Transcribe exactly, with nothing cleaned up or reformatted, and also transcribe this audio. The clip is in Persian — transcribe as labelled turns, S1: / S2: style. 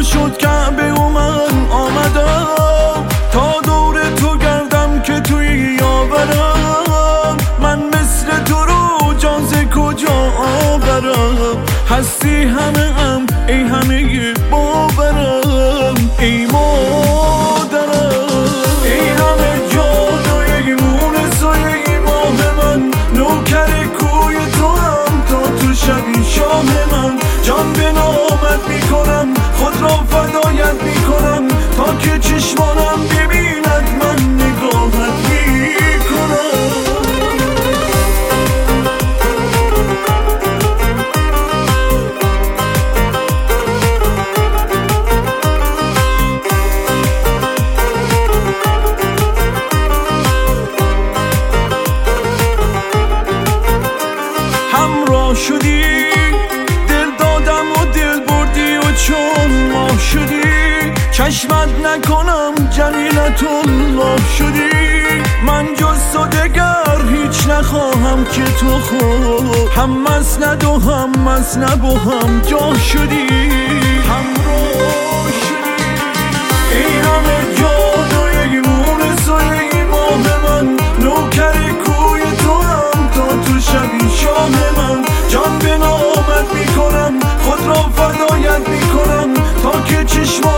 S1: شد کعبه و من آمدم تا دور تو گردم که توی یاورم. من مثل تو رو جان ز کجا آورم؟ هستی همه ام ای همه باورم ای مادرم. ای همه جادوی مونس و ای ماه من، نوکر کوی تو هم تا تو شبی شاه من. جان به نامت میکنم خود را فدایت میکنم تا که چشمانم ببیند من نگاهت میکنم. همراه شدی دل دادم و دل بردی و چون ماه شدی چشمت نکنم جلیلت الله شدی. من جز تو دگر هیچ نخواهم که تو خود هم مسند و هم مسنب و هم جا شدی. همراه شدی ای همه جادوی مونس و ای ماه من، نوکر کوی تو هم تا تو شبی شاه من. جان به نامت میکنم خود را فدایت میکنم تا که چشم